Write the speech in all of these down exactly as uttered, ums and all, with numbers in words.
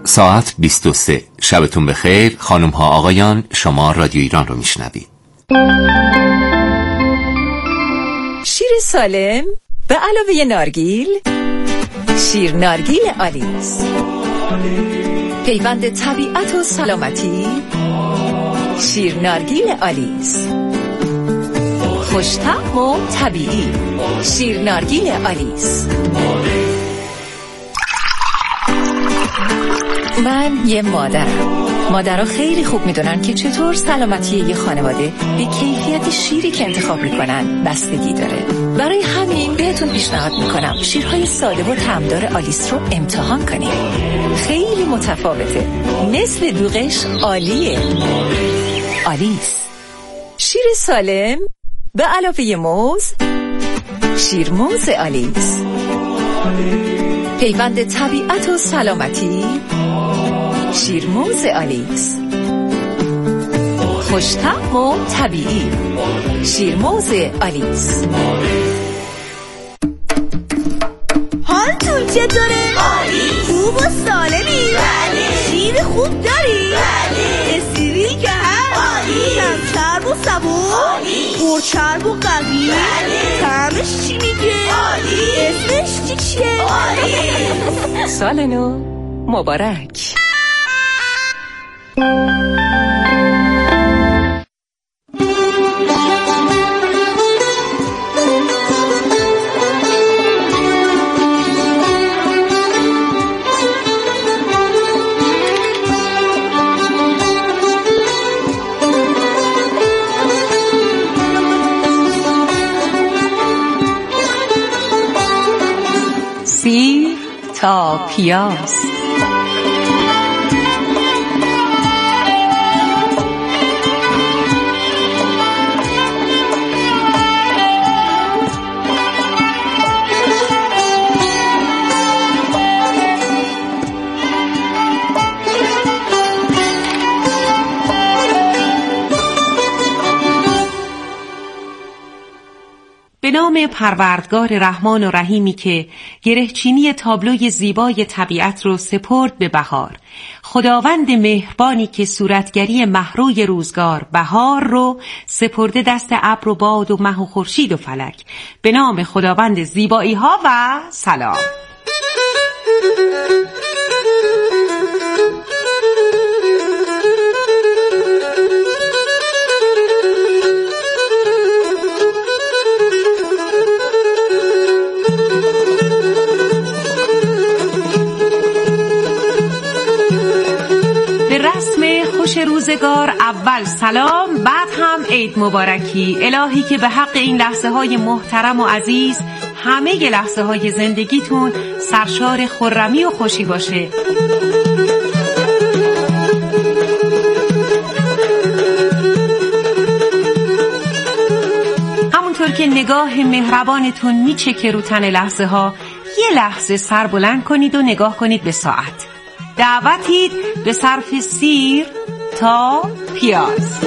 ساعت بیست و سه. شبتون بخیر خانم ها آقایان، شما رادیو ایران رو میشنوید. شیر سالم به علاوه نارگیل، شیر نارگیل آلیس، پیوند طبیعت و سلامتی. شیر نارگیل آلیس، خوش‌طعم و طبیعی. شیر نارگیل آلیس. من یه مادرم. مادرها خیلی خوب میدونن که چطور سلامتی یه خانواده به کیفیت شیری که انتخاب میکنن بستگی داره. برای همین بهتون پیشنهاد میکنم شیرهای ساده و طعمدار آلیس رو امتحان کنید. خیلی متفاوته، مثل دوغش عالیه. آلیس، شیر سالم به علاوه موز. شیر موز آلیس، پیوند طبیعت و سلامتی. شیر موز آلیس، خوش‌طعم و طبیعی. شیر موز آلیس. حالتون چطوره؟ عالی. خوب و سالمی؟ بله. شیر خوب داری؟ بله. استریل که هست؟ عالی. کم چرب و صبور؟ عالی. پر چرب و قوی؟ بله. طعمش چی میگه؟ عالی. اسمش چی چیه؟ عالی. سال نو مبارک. سیر تا پیاز. به نام پروردگار رحمان و رحیمی که گرهچینی تابلوی زیبای طبیعت رو سپرد به بهار، خداوند مهربانی که صورتگری محروی روزگار بهار رو سپرده دست ابر و باد و مه و خورشید و فلک. به نام خداوند زیبایی ها و سلام. خوش روزگار، اول سلام، بعد هم عید مبارکی. الهی که به حق این لحظه های محترم و عزیز همه ی لحظه های زندگیتون سرشار خرمی و خوشی باشه. همونطور که نگاه مهربانتون میچکه رو تن لحظه ها، یه لحظه سر بلند کنید و نگاه کنید به ساعت. دعوتید به صرف سیر تا پیاز.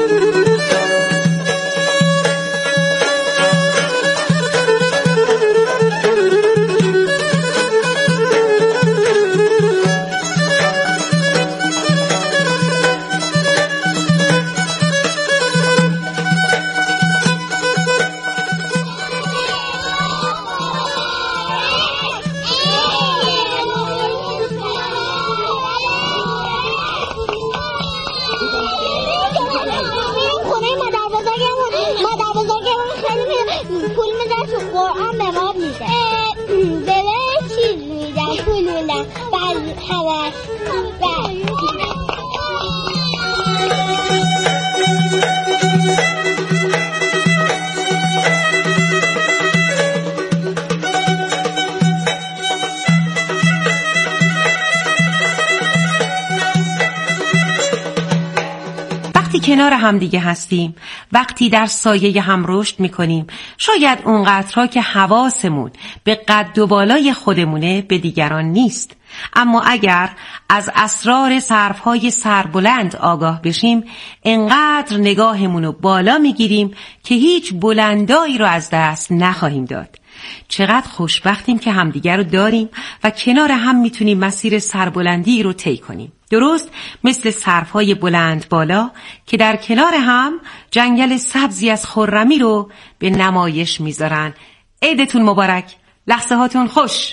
وقتی کنار هم دیگه هستیم، وقتی در سایه هم رشد میکنیم، شاید اونقدرها که حواسمون به قد و بالای خودمونه به دیگران نیست. اما اگر از اسرار سرفهای سربلند آگاه بشیم، انقدر نگاهمونو بالا میگیریم که هیچ بلندایی رو از دست نخواهیم داد. چقدر خوشبختیم که همدیگر رو داریم و کنار هم میتونیم مسیر سربلندی رو طی کنیم. درست مثل سرفهای بلند بالا که در کنار هم جنگل سبزی از خرمی رو به نمایش میذارن. عیدتون مبارک، لحظه هاتون خوش.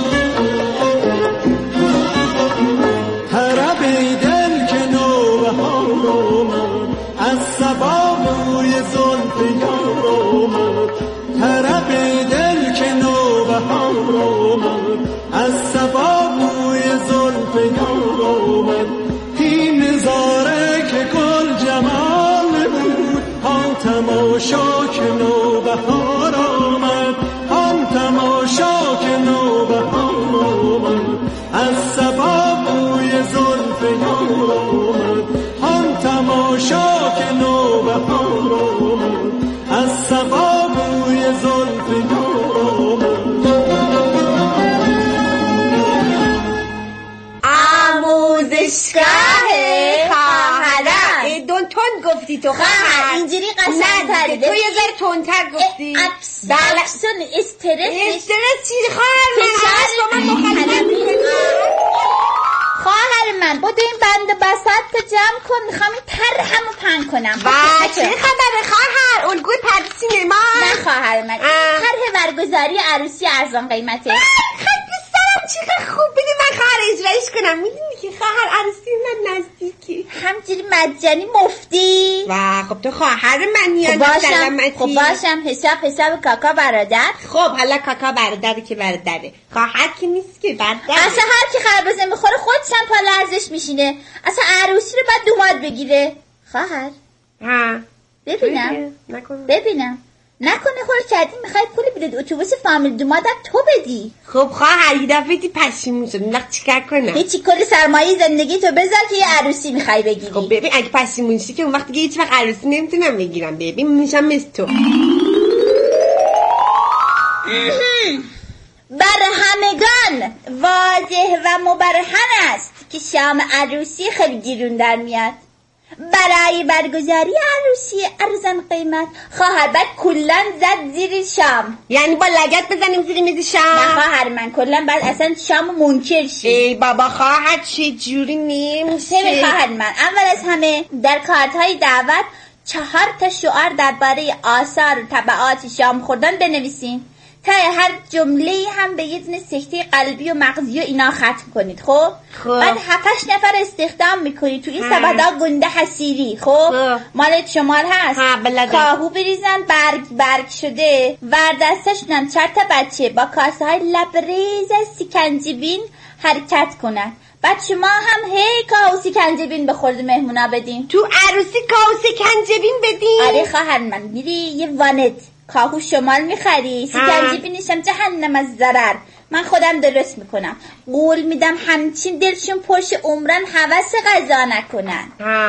طرب دل که نوبهار از صبا بوی زلف یار آمد، طرب دل که نوبهار آمد، از صبا بوی زلف یار آمد، این نظاره که گل جمال بود، آن تماشا که نوبهار آمد، آن تماشا که نوبهار آمد، از صبا بوی زلف یار آمد، آن تماشا که نوبهار آمد، از صبا بوی زلف یار آمد. آموزشگاه خواهرم. دون تون گفتی تو خواهر، اینجوری قشنگ‌تره. تو یه ذره تندتر گفتی. بله اکسون استرس استرس چی خواهر من؟ فشار با من مخالفت. خواهر من بودو این بند بسط تو جمع کن، میخوام این طرحمو پهن کنم. و چه خبره خواهر؟ الگوی پرد سینما؟ نه خواهر من، طرح برگزاری عروسی ارزان قیمته. خیلی دوست دارم. چقدر خوب بودی من خواهر اجرایش کنم. میدونی که خواهر عروسی من نزدیکی، همجوری مجانی مفتی. و خب تو خواهر من نیاز خب باشم خب باشم حساب حساب کاکا برادر. خب حالا کاکا برادر که برادره، خواهر که نیست که برادر. اصلا هر کی خربزه میخوره خودش هم پا لرزش میشینه. اصلا عروسی رو بعد دوماد بگیره. خواهر ها ببینم ببینم نکنه خور کردی میخوای پول بدید اتوبوس فامیل دومادم تو بدی. خب خواهر یه دفعه دی پشیمون شد، وقت چیکار کنم؟ هیچی، کل سرمایه زندگی تو بذار که یه عروسی میخوای بگیری. خب ببین اگه پشیمون شی که اون وقت دیگه هیچ وقت عروسی نمیتونم بگیرم. ببین میشم مثل تو. بر همگان واضح و مبرهن است که شام عروسی خیلی گیرون در میاد. برای برگزاری عروسی ارزان قیمت خواهر باید کلن زد زیر شام. یعنی با لگد بزنیم زیر میز شام؟ نه خواهر من کلن باید اصلا شام منکر شی. ای بابا خواهر چه جوری نمیشه؟ ببین خواهر من، اول از همه در کارت‌های دعوت چهار تا شعار درباره آثار و تبعات شام خوردن بنویسین. تا هر جمله هم به یه دونه سکته قلبی و مغزی و اینا ختم کنید. خب, خب. بعد هفتش نفر استخدام میکنید تو این سبدا گنده حسیری. خب, خب. مال شمال هست. کاهو بریزن برگ برگ شده، وردستشونم چهار تا بچه با کاسه های لبریز سکنجبین حرکت کنن. بعد شما هم هی کاهو سکنجبین به خورد مهمونا بدین. تو عروسی کاهو سکنجبین بدین؟ آره خواهر من، میری یه وانت کاهو شمال میخری، سکنجبینش هم جهنم از ضرر من خودم درست میکنم. قول میدم همچین دلشون پرش عمرن هوس غذا نکنن.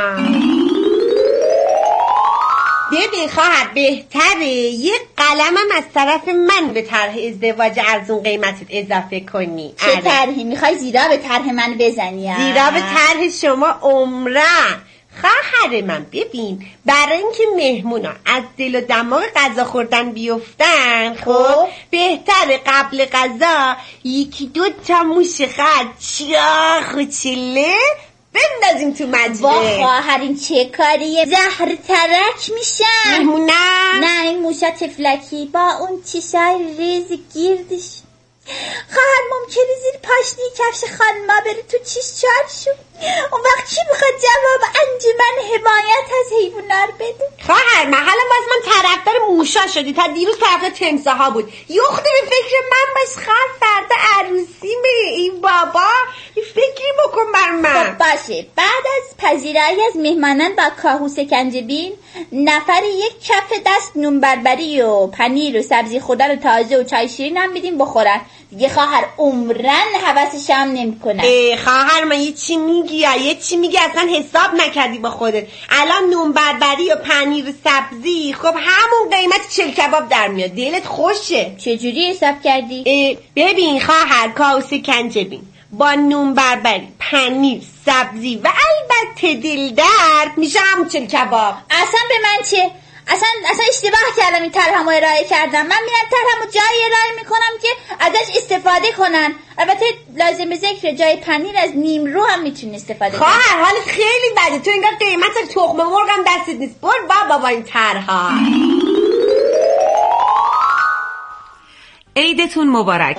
ببین خواهر بهتره یه قلمم از طرف من به طرح ازدواج ارزون قیمتت اضافه کنی. چه طرحی میخوای زیرا به طرح من بزنی؟ زیرا به طرح شما عمرن. خواهر من ببین، برای اینکه مهمونا از دل و دماغ غذا خوردن بیفتن، خب بهتره قبل غذا یکی دو تا موش خر چاخ و چله بندازیم تو مجله. وا خواهر این چه کاریه؟ زهر ترک میشن مهمونا. نه این موشا تفلکی با اون چشای ریز گیردش. خواهر ممکنه زیر پاشنی کفش خانما بره تو چیش چار شو. اون وقت کی میخواد جواب انجمن حمایت از حیوانات بده؟ خواهر من حالا باز من طرفدار موشا شدی، تا دیروز طرفدار تمساح ها بود. یخته به فکر من باش خواهر، فردا عروسیمه. این بابا این فکری بکن بر من. خب باشه، بعد از پذیرایی از میهمانان با کاهو سکنجبین نفر یک کف دست نون بربری و پنیر و سبزی خوردن و تازه و چای شیرین هم میدیم بخورن. دیگه خواهر عمرن حوس شام نمی‌کنن. ای خواهر من یه چی میگی یا یه چی میگی اصلا حساب نکردی با خودت. الان نون بربری و پنیر و سبزی خب همون قیمت چل کباب در میاد. دلت خوشه. چجوری حساب کردی؟ ببین خواهر کاهو سکنجبین با نون بربری، پنیر، سبزی و البته دل درد میشه همون چل کباب. اصلا به من چه؟ اصلا اصلا اشتباه کردم این طرحمو ارائه کردم. من میرم طرحمو جایی ارائه میکنم که ازش استفاده کنن. البته لازم به ذکر جای پنیر از نیم رو هم میتونی استفاده کنی. خواهر حالت خیلی بده، تو انگار قیمت تخم مرغ هم دستت نیست. برو بابا با این طرحا. عیدتون مبارک.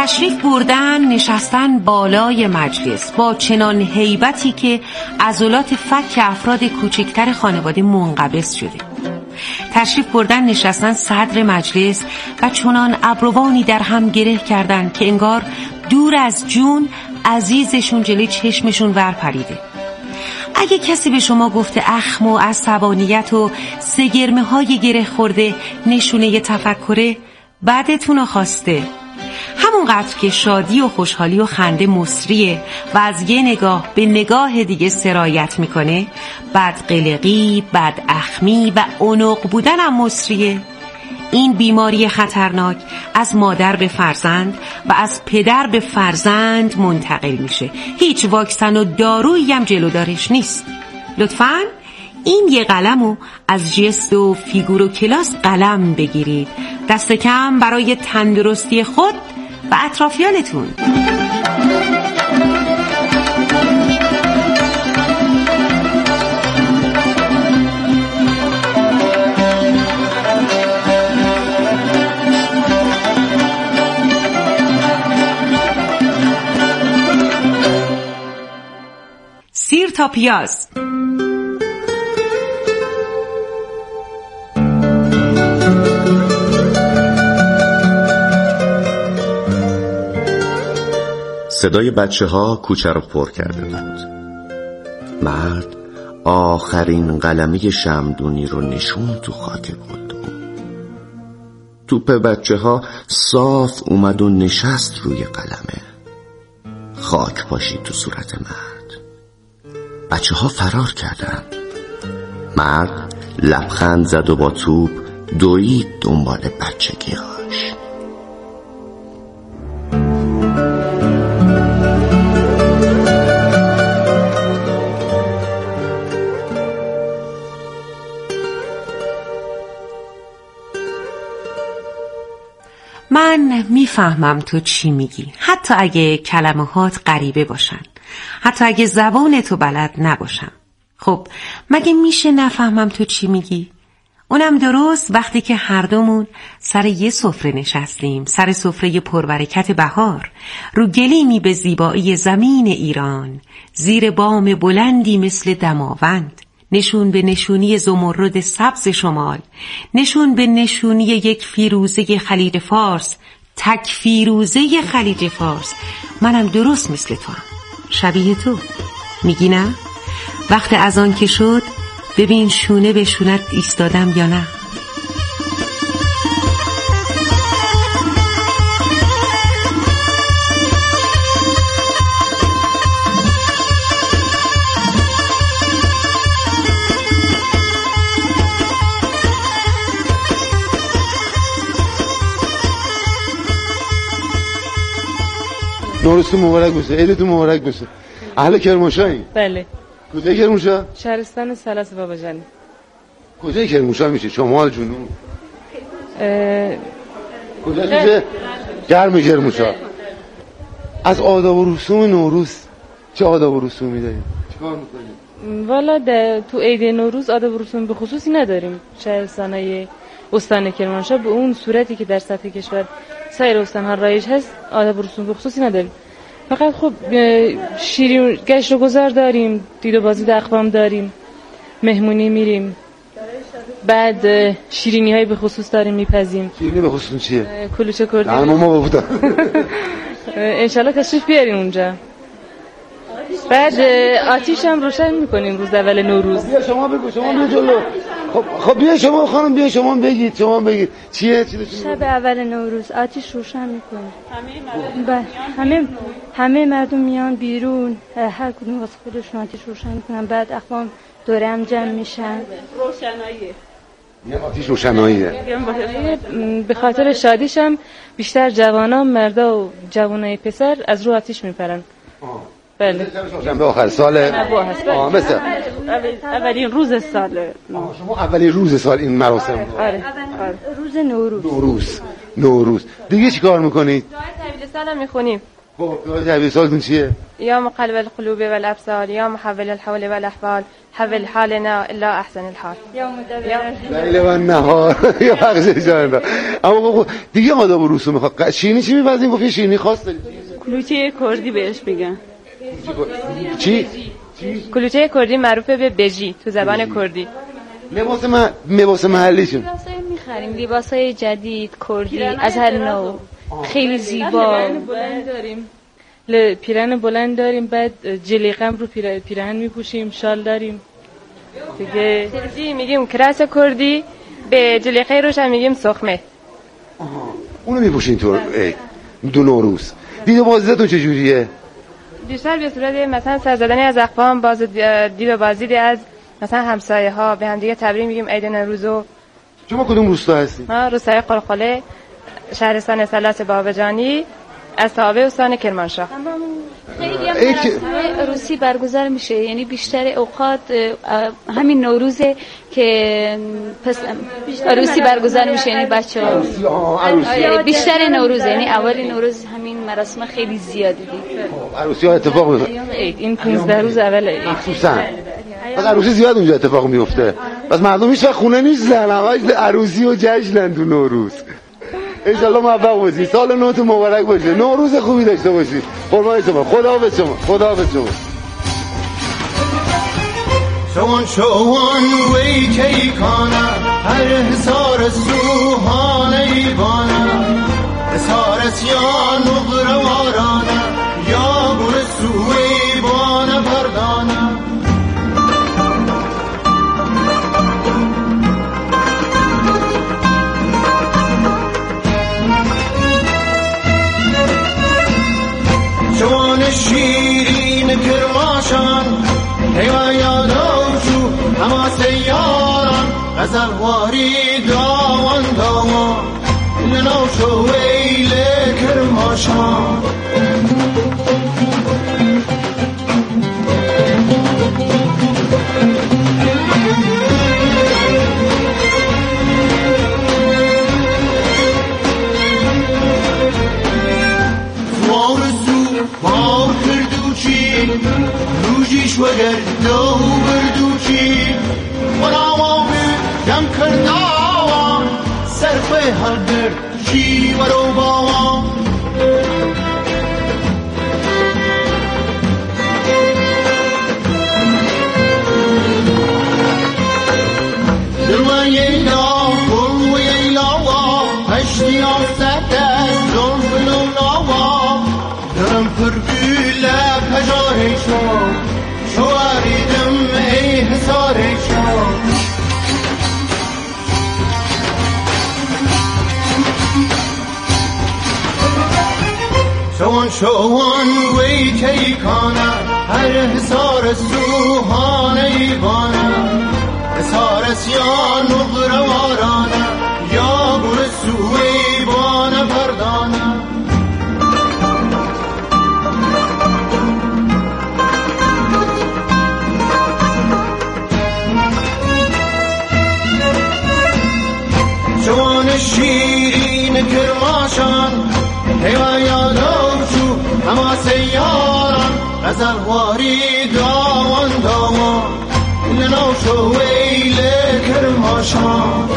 تشریف بردن نشستن بالای مجلس با چنان هیبتی که عضلات فک افراد کوچکتر خانواده منقبض شده. تشریف بردن نشستن صدر مجلس و چنان ابروانی در هم گره کردن که انگار دور از جون عزیزشون جلوی چشمشون ور پریده. اگه کسی به شما گفته اخم و عصبانیت و سگرمه های گره خورده نشونه ی تفکره، بعدتون رو خواسته. همونقدر که شادی و خوشحالی و خنده مصریه و از یه نگاه به نگاه دیگه سرایت میکنه، بد قلقی، بد اخمی و عنق بودن هم مصریه. این بیماری خطرناک از مادر به فرزند و از پدر به فرزند منتقل میشه. هیچ واکسن و دارویی هم جلودارش نیست. لطفاً این یه قلمو از جست و فیگور و کلاس قلم بگیرید، دست کم برای تندرستی خود و اطرافیانتون. سیر تا پیاز. صدای بچه ها کوچه رو پر کرده بود. مرد آخرین قلمه شمعدونی رو نشون تو خاک بود. توپ بچه ها صاف اومد و نشست روی قلمه. خاک پاشید تو صورت مرد. بچه ها فرار کردن. مرد لبخند زد و با توپ دوید دنبال بچگیاش. من میفهمم تو چی میگی، حتی اگه کلمه‌هات غریبه باشن، حتی اگه زبان تو بلد نباشم. خب مگه میشه نفهمم تو چی میگی؟ اونم درست وقتی که هر دومون سر یه سفره نشستیم، سر سفره پربرکت بهار، رو گلیمی به زیبایی زمین ایران، زیر بام بلندی مثل دماوند، نشون به نشونی زمرد سبز شمال، نشون به نشونی یک فیروزه خلیج فارس، تک فیروزه خلیج فارس. منم درست مثل تو هم. شبیه تو. میگی نه؟ وقت از آن که شد ببین شونه به شونت ایستادم یا نه. نوروزتون مبارک باشه، عیدتون مبارک باشه. اهل کرمانشاهی؟ بله. کجای کرمانشاه؟ شهرستان سلاس باباجانی. کجای کرمانشاه میشه؟ شمال جنوب؟ کجا میشه؟ گرم کرمانشاه. از آداب و رسوم نوروز چه آداب و رسومی داریم؟ چیکار میکنیم؟ والا تو عید نوروز آداب و رسوم به خصوصی نداریم. شهرستانای استان کرمانشاه به اون صورتی که در سطح کشور سایر استان‌ها رایج هست آداب و رسوم به خصوصی نداریم. فقط خب شیرین گشت و گذار داریم، دید و بازی اقوام داریم، مهمونی میریم، بعد شیرینی های به خصوص داریم میپزیم. شیرینی به خصوص چیه؟ کلوچه کردیم. نه ما بودم. انشالله تشریف بیارین اونجا. بعد آتیش هم روشن میکنیم روز اول نوروز. بیا شما بگو، شما بیا جلو. خب خب بیا شما خانم، بیا شما بگید، شما بگید چیه چی داشتید؟ شب اول نوروز آتیش روشن میکنیم. همه مردم همه همه مردم میان بیرون، هر کدوم واسه خودشون آتیش روشن میکنن. بعد اقوام دوره هم جمع میشن. روشناییه. یه آتیش روشناییه. به خاطر شادیشم بیشتر جوانان، مردا و جوانای پسر از رو آتیش میپرن. بله. شنبه آخر سال. آه مثلا اولین روز سال. شما اولین روز سال این مراسم. آره. روز نوروز. نوروز. نوروز. دیگه چیکار میکنید؟ دعای تحویل سال هم میخونیم. خب دعای تحویل سالتون چیه؟ یا مقلب القلوب والابصار یا محول الحوال والاحوال حول حالنا الا احسن الحال. لیل و نهار یا بخش جانم. اما دیگه آداب و رسوم میخواد. شیرینی چی می‌پزین؟ گفتی شیرینی خاص داری؟ کلوچه کردی بهش میگن. چی؟ کلوچه کردی معروفه به بژی تو زبان کردی. لباس ما لباس محلیشون. لباسای میخریم، لباسای جدید کردی از هر نوع، خیلی زیبا. بلند داریم. ل پیرهن بلند داریم، بعد جلیقم رو پیرهن میپوشیم، شال داریم. دیگه کردی میگیم کراس کردی، به جلیقه روش هم میگیم سخمه. آها اونو میپوشین تو دو نوروز. دید و بازیتون چجوریه؟ بیشتر به صورت مثلا سر زدنی از اقوام، باز دید و بازدید از مثلا همسایه ها، به هم دیگه تبریک میگیم عید نوروزو. شما کدوم روستا هستی؟ ما روستای قلقله، شهرستان سلاس بابجانی، از تابع استان کرمانشاه. خیلی هم مراسم عروسی برگزار میشه، یعنی بیشتر اوقات همین نوروزه که پس عروسی برگزار میشه، یعنی بچه‌ها بیشتر نوروز، یعنی اول نوروز همین مراسم خیلی زیادی دید. عروسی ها اتفاق میفته این پانزده روز اول عید خصوصا. پس عروسی زیاد اونجا اتفاق میفته. پس مردم هیچ وقت خونه نیستن، همش عروسی و جشنن تو نوروز. انشالله موفق باشی، سال نوتون مبارک باشه، نوروز خوبی داشته باشی. قربان شما، خداحافظ شما، خداحافظ شما. شوان شوان وی کی کانا هر حسار سوهان ایوانا حسار اسیان نقر وارانا یا بر سوی بان بردانا جوان شیرین کرماشان حیوان یادوچو اما سیاران غزل واری داوان داوان لنوشو ویل کرماشان باور کردو چی روزیش وگر دو بردو چی مناما بیم کرداوان صرف هر در چی ورو باوان دلوان ییلا گل و ییلا و هشتی آفزد از زن فلولاوا درم فرگوله پجاره شو شواریدم ای حساره شو شوان شوان وی کی کانا هر حسار سوهان ایوانا حسار اسیان نقر وارانا یا بر سوی بان پردانا جوان شیرین کرماشان حیوان یادوچو اما سیاران غزل واری داوان داوان لنوشو ویل کرماشان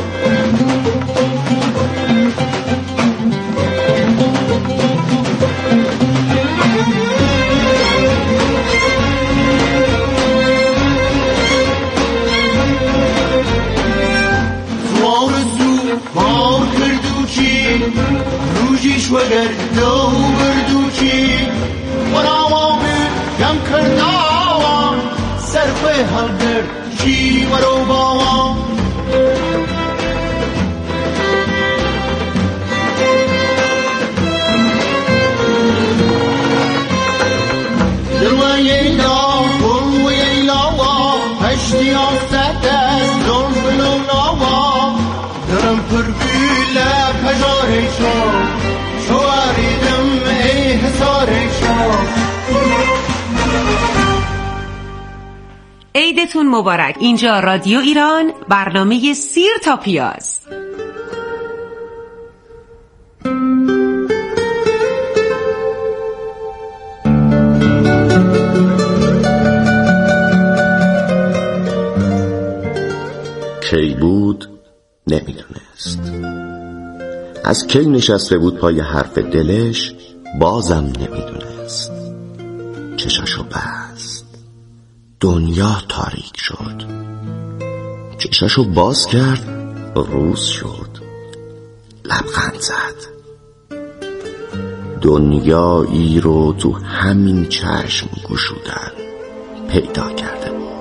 باور کردو چی روزیش وگر دو بردو چی مناما بیم کرداوان صرف هر در چی ورو باوان دلوان ییلا گل و ییلا و هشتی آفزد از زن فلولاوا درم فرگوله پجاره شو شواریدم ای حساره شو عیدتون مبارک. اینجا رادیو ایران، برنامه سیر تا پیاز. کی بود نمیدونست. از کی نشسته بود پای حرف دلش بازم نمیدونست. چشاشو بست، دنیا تاریک شد. چشاشو باز کرد، روز شد. لبخند زد. دنیایی رو تو همین چشم گشودن پیدا کرده بود.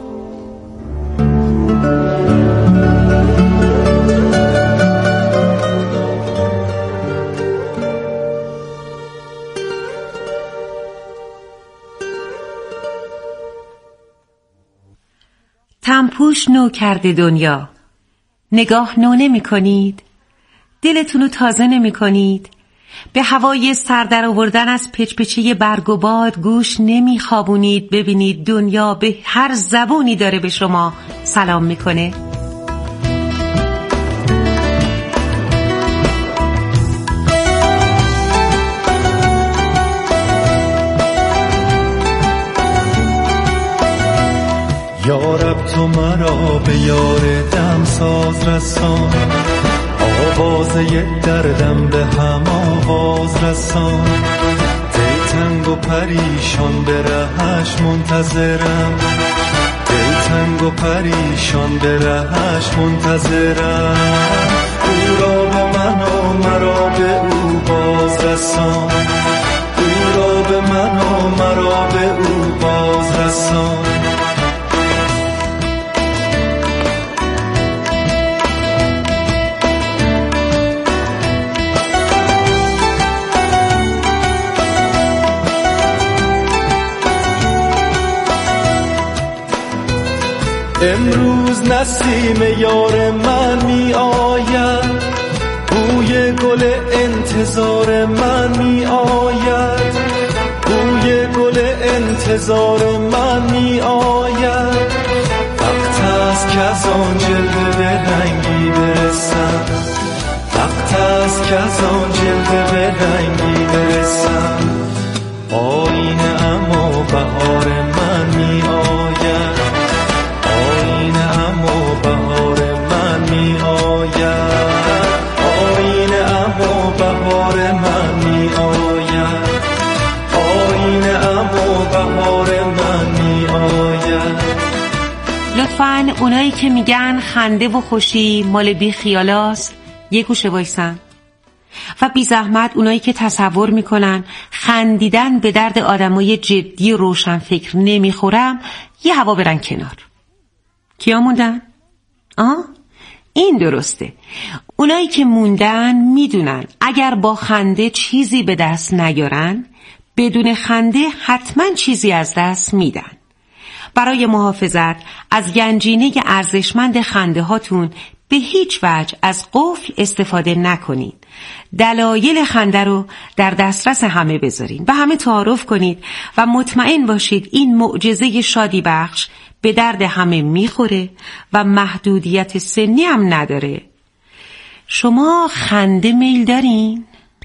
تنپوش نو کرده دنیا. نگاه نو نمی کنید؟ دلتون رو تازه نمی کنید؟ به هوای سر در آوردن از پچپچه برگ و باد گوش نمی خوابونید ببینید دنیا به هر زبونی داره به شما سلام میکنه؟ یارب تو مرا به یار دم ساز رسان، آوازه دردم به هم آواز رسان. دل تنگ و پریشان به رهش منتظرم، دل تنگ و پریشان به رهش منتظرم. او را به من و مرا به او باز رسان، او را به من و مرا به او باز رسان. امروز نسیم یار من می آید، بوی گل انتظار من می آید، بوی گل انتظار من می آید. وقت است که از آن جلوه به رنگی برسم، وقت است که از آن جلوه به رنگی برسم. آینه اما بهار من می آید، آینه اما بهار من می آید، آینه اما بهار من می آید، آینه اما بهار من می آید. لطفاً اونایی که میگن خنده و خوشی مال بی خیالاست یه گوشه وایسن و بی زحمت اونایی که تصور میکنن خندیدن به درد آدمای جدی روشن فکر نمیخورم یه هوا برن کنار. کیا موندن؟ آه؟ این درسته. اونایی که موندن میدونن اگر با خنده چیزی به دست نیارن بدون خنده حتما چیزی از دست میدن. برای محافظت از گنجینه ارزشمند خنده هاتون به هیچ وجه از قفل استفاده نکنید. دلایل خنده رو در دسترس همه بذارین و همه تعارف کنید و مطمئن باشید این معجزه شادی بخش به درد همه میخوره و محدودیت سنی هم نداره. شما خنده میل دارین؟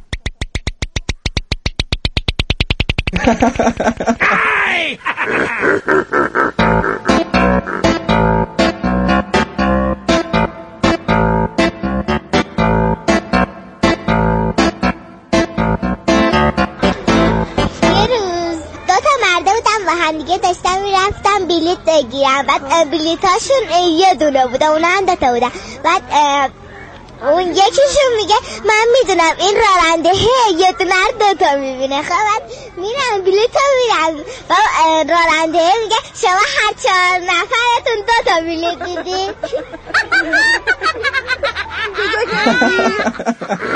هم دیگه داشتم میرفتم بلیت بگیرم، بعد بلیتاشون یه دونه بوده، اونا هم دوتا بوده. بعد اون یکیشون میگه من میدونم این راننده یه دونه رو دوتا میبینه. خب بعد میرم بلیت رو میرم و راننده میگه شما هر چهار نفرتون دوتا بلیت دیدید.